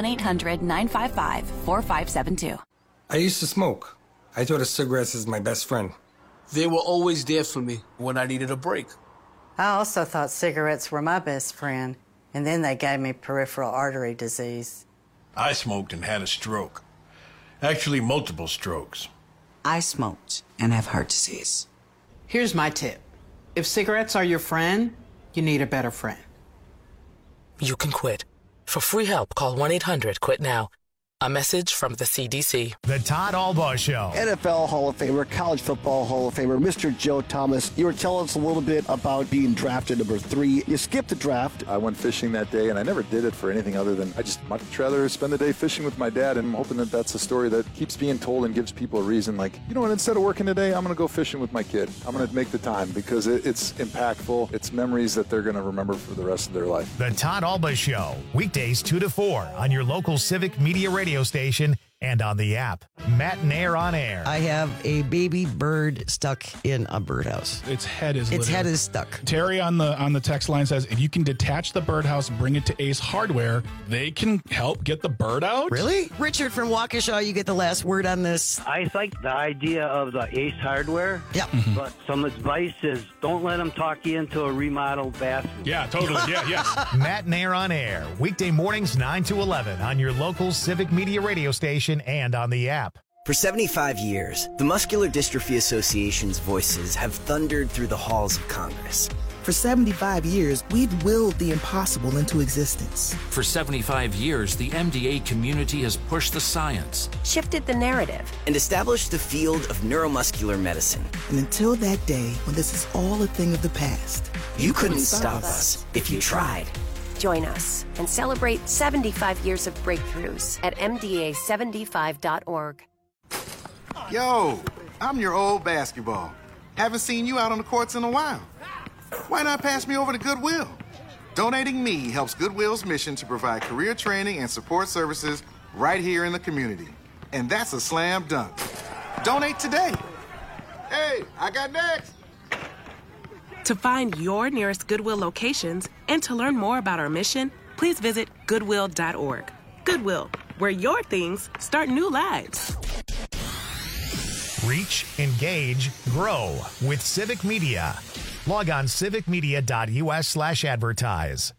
1-800-955-4572. I used to smoke. I thought of cigarettes as my best friend. They were always there for me when I needed a break. I also thought cigarettes were my best friend, and then they gave me peripheral artery disease. I smoked and had a stroke. Actually, multiple strokes. I smoked and have heart disease. Here's my tip. If cigarettes are your friend, you need a better friend. You can quit. For free help, call 1-800-QUIT-NOW. A message from the CDC. The Todd Albaugh Show. NFL Hall of Famer, College Football Hall of Famer, Mr. Joe Thomas. You were telling us a little bit about being drafted number 3. You skipped the draft. I went fishing that day, and I never did it for anything other than I just much rather spend the day fishing with my dad, and I'm hoping that that's a story that keeps being told and gives people a reason. Like, you know what, instead of working today, I'm going to go fishing with my kid. I'm going to make the time because it's impactful. It's memories that they're going to remember for the rest of their life. The Todd Albaugh Show, weekdays 2 to 4 on your local Civic Media radio station and on the app. Matt Nair on air. I have a baby bird stuck in a birdhouse. Its head is stuck. Terry on the text line says, if you can detach the birdhouse, bring it to Ace Hardware, they can help get the bird out. Really? Richard from Waukesha, you get the last word on this. I like the idea of the Ace Hardware. Yeah. But some advice is don't let them talk you into a remodeled bathroom. Yeah, totally. Yeah. Matt Nair on air, weekday mornings 9 to 11 on your local Civic Media radio station and on the app. For 75 years, the Muscular Dystrophy Association's voices have thundered through the halls of Congress. For 75 years, we've willed the impossible into existence. For 75 years, the MDA community has pushed the science, shifted the narrative, and established the field of neuromuscular medicine. And until that day, when this is all a thing of the past, you couldn't stop us if you tried. Join us and celebrate 75 years of breakthroughs at MDA75.org. Yo, I'm your old basketball. Haven't seen you out on the courts in a while. Why not pass me over to Goodwill? Donating me helps Goodwill's mission to provide career training and support services right here in the community. And that's a slam dunk. Donate today. Hey, I got next. To find your nearest Goodwill locations and to learn more about our mission, please visit Goodwill.org. Goodwill, where your things start new lives. Reach, engage, grow with Civic Media. Log on civicmedia.us/advertise.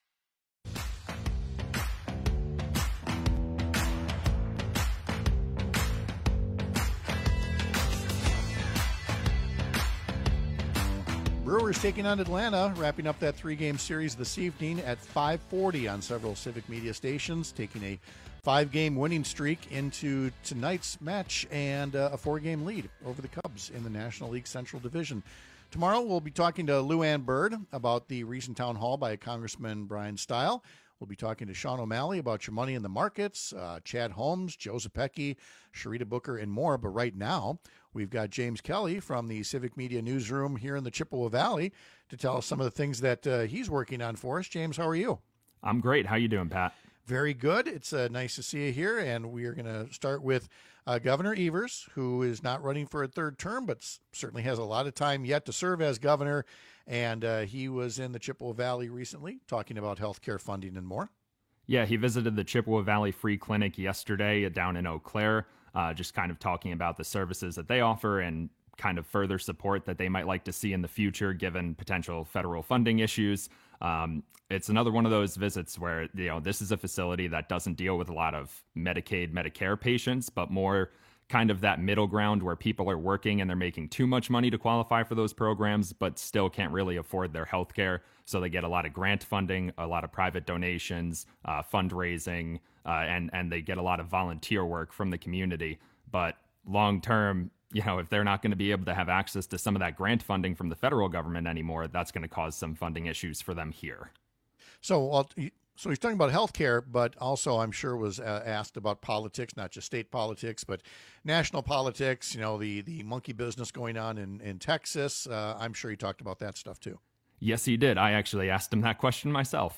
Brewers taking on Atlanta, wrapping up that 3-game series this evening at 5:40 on several Civic Media stations, taking a 5-game winning streak into tonight's match and a 4-game lead over the Cubs in the National League Central Division. Tomorrow we'll be talking to Lou Ann Bird about the recent town hall by Congressman Brian Stile. We'll be talking to Sean O'Malley about your money in the markets, Chad Holmes, Joe Zepecki, Sharita Booker, and more. But right now, we've got James Kelly from the Civic Media Newsroom here in the Chippewa Valley to tell us some of the things that he's working on for us. James, how are you? I'm great. How you doing, Pat? Very good. It's nice to see you here, and we are going to start with Governor Evers, who is not running for a third term, but certainly has a lot of time yet to serve as governor, and he was in the Chippewa Valley recently talking about health care funding and more. Yeah, he visited the Chippewa Valley Free Clinic yesterday down in Eau Claire, just kind of talking about the services that they offer and kind of further support that they might like to see in the future given potential federal funding issues. It's another one of those visits where, this is a facility that doesn't deal with a lot of Medicaid, Medicare patients, but more kind of that middle ground where people are working and they're making too much money to qualify for those programs, but still can't really afford their health care. So they get a lot of grant funding, a lot of private donations, fundraising, and they get a lot of volunteer work from the community. But long term, if they're not going to be able to have access to some of that grant funding from the federal government anymore, that's going to cause some funding issues for them here. So So he's talking about healthcare, but also I'm sure was asked about politics, not just state politics, but national politics, the monkey business going on in Texas. I'm sure he talked about that stuff too. Yes, he did. I actually asked him that question myself.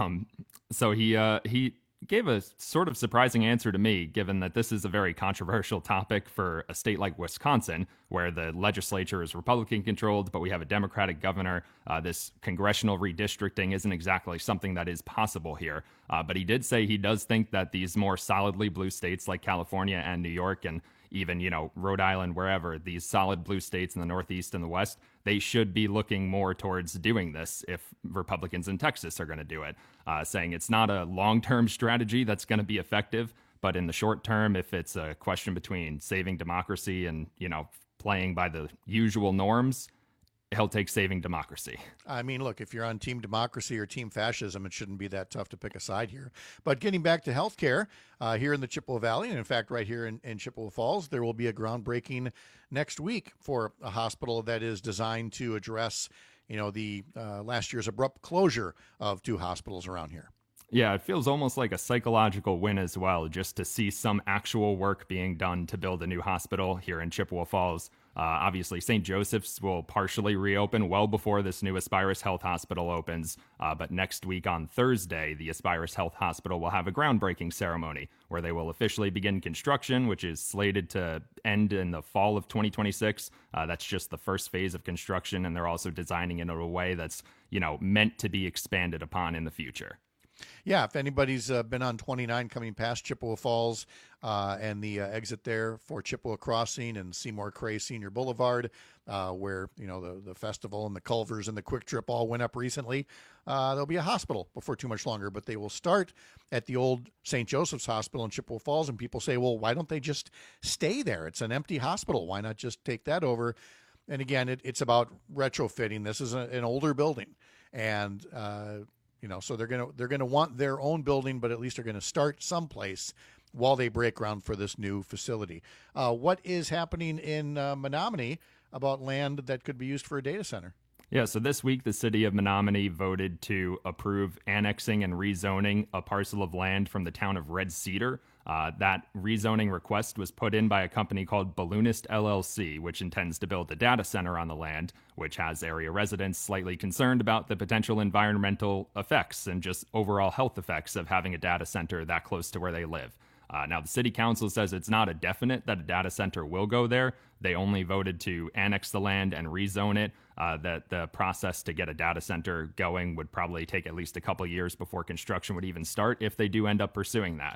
So he gave a sort of surprising answer to me, given that this is a very controversial topic for a state like Wisconsin, where the legislature is Republican controlled, but we have a Democratic governor. This congressional redistricting isn't exactly something that is possible here. But he did say he does think that these more solidly blue states like California and New York and even, Rhode Island, wherever, these solid blue states in the Northeast and the West, they should be looking more towards doing this if Republicans in Texas are going to do it, saying it's not a long-term strategy that's going to be effective, but in the short term, if it's a question between saving democracy and, playing by the usual norms, he'll take saving democracy. I mean, look, if you're on Team Democracy or Team Fascism, it shouldn't be that tough to pick a side here. But getting back to healthcare, here in the Chippewa Valley, and in fact, right here in Chippewa Falls, there will be a groundbreaking next week for a hospital that is designed to address, the last year's abrupt closure of 2 hospitals around here. Yeah, it feels almost like a psychological win as well, just to see some actual work being done to build a new hospital here in Chippewa Falls. Obviously, St. Joseph's will partially reopen well before this new Aspirus Health Hospital opens. But next week on Thursday, the Aspirus Health Hospital will have a groundbreaking ceremony where they will officially begin construction, which is slated to end in the fall of 2026. That's just the first phase of construction, and they're also designing it in a way that's, meant to be expanded upon in the future. Yeah, if anybody's been on 29 coming past Chippewa Falls and the exit there for Chippewa Crossing and Seymour Cray Senior Boulevard, where, the festival and the Culvers and the Quick Trip all went up recently, there'll be a hospital before too much longer, but they will start at the old St. Joseph's Hospital in Chippewa Falls, and people say, well, why don't they just stay there? It's an empty hospital. Why not just take that over? And again, it's about retrofitting. This is an older building, and so they're gonna want their own building, but at least they're gonna start someplace while they break ground for this new facility. What is happening in Menominee about land that could be used for a data center? Yeah, so this week the city of Menominee voted to approve annexing and rezoning a parcel of land from the town of Red Cedar. That rezoning request was put in by a company called Balloonist LLC, which intends to build a data center on the land, which has area residents slightly concerned about the potential environmental effects and just overall health effects of having a data center that close to where they live. Now, the city council says it's not a definite that a data center will go there. They only voted to annex the land and rezone it. That the process to get a data center going would probably take at least a couple years before construction would even start if they do end up pursuing that.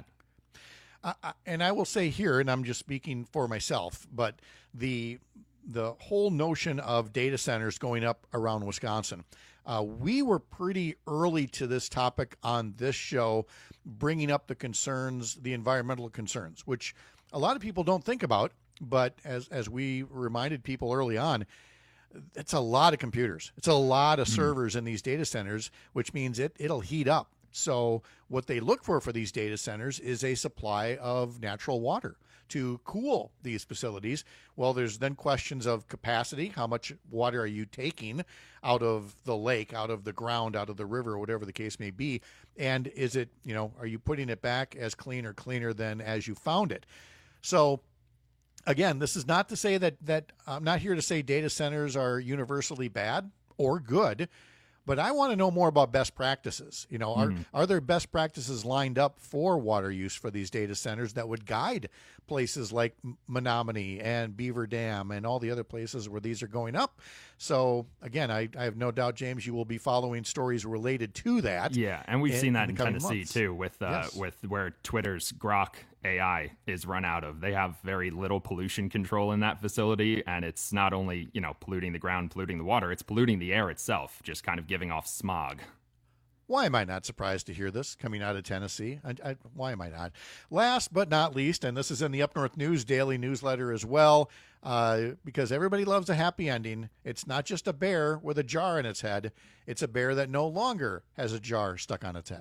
And I will say here, and I'm just speaking for myself, but the whole notion of data centers going up around Wisconsin, we were pretty early to this topic on this show, bringing up the environmental concerns, which a lot of people don't think about. But as we reminded people early on, it's a lot of computers. It's a lot of servers in these data centers, which means it'll heat up. So what they look for these data centers is a supply of natural water to cool these facilities. Well, there's then questions of capacity. How much water are you taking out of the lake, out of the ground, out of the river, whatever the case may be? And is it, are you putting it back as clean or cleaner than as you found it? So again, this is not to say that I'm not here to say data centers are universally bad or good, but I want to know more about best practices. Are there best practices lined up for water use for these data centers that would guide places like Menominee and Beaver Dam and all the other places where these are going up? So again, I have no doubt, James, you will be following stories related to that. Yeah, and we've seen that in Tennessee too, with where Twitter's Grok AI is run out of. They have very little pollution control in that facility, and it's not only polluting the ground, polluting the water, it's polluting the air itself, just kind of giving off smog. Why am I not surprised to hear this coming out of Tennessee? Why am I not? Last but not least, and this is in the Up North News daily newsletter as well, because everybody loves a happy ending. It's not just a bear with a jar in its head. It's a bear that no longer has a jar stuck on its head.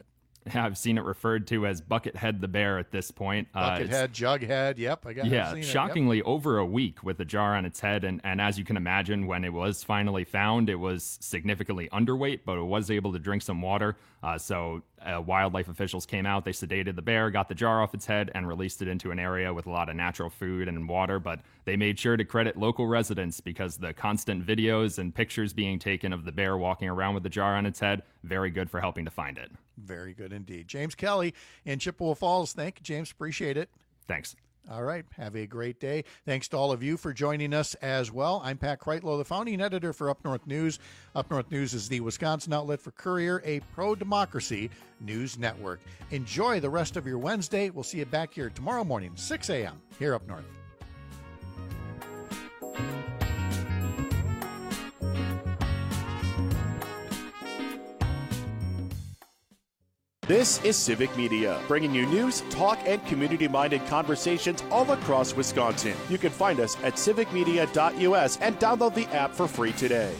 I've seen it referred to as Buckethead the bear at this point. Buckethead, Jughead, yep. Shockingly, over a week with a jar on its head. And as you can imagine, when it was finally found, it was significantly underweight, but it was able to drink some water. So wildlife officials came out, they sedated the bear, got the jar off its head, and released it into an area with a lot of natural food and water. But they made sure to credit local residents because the constant videos and pictures being taken of the bear walking around with the jar on its head, very good for helping to find it. Very good indeed. James Kelly in Chippewa Falls. Thank you, James. Appreciate it. Thanks. All right. Have a great day. Thanks to all of you for joining us as well. I'm Pat Kreitlow, the founding editor for Up North News. Up North News is the Wisconsin outlet for Courier, a pro-democracy news network. Enjoy the rest of your Wednesday. We'll see you back here tomorrow morning, 6 a.m. here Up North. This is Civic Media, bringing you news, talk, and community-minded conversations all across Wisconsin. You can find us at civicmedia.us and download the app for free today.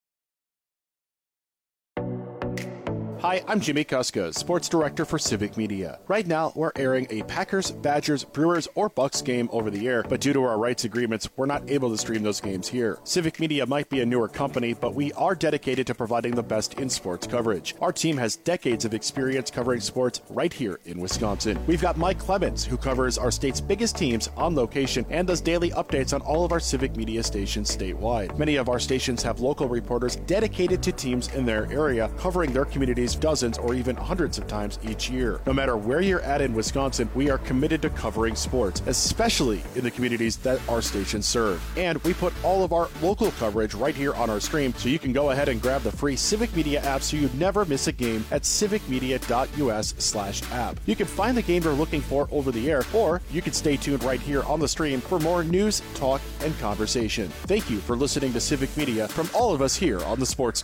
Hi, I'm Jimmy Kuska, Sports Director for Civic Media. Right now, we're airing a Packers, Badgers, Brewers, or Bucks game over the air, but due to our rights agreements, we're not able to stream those games here. Civic Media might be a newer company, but we are dedicated to providing the best in sports coverage. Our team has decades of experience covering sports right here in Wisconsin. We've got Mike Clemens, who covers our state's biggest teams on location and does daily updates on all of our Civic Media stations statewide. Many of our stations have local reporters dedicated to teams in their area, covering their communities dozens or even hundreds of times each year. No matter where you're at in Wisconsin, we are committed to covering sports, especially in the communities that our stations serve. And we put all of our local coverage right here on our stream, so you can go ahead and grab the free Civic Media app so you never miss a game at civicmedia.us/app. You can find the game you're looking for over the air, or you can stay tuned right here on the stream for more news, talk, and conversation. Thank you for listening to Civic Media from all of us here on the Sports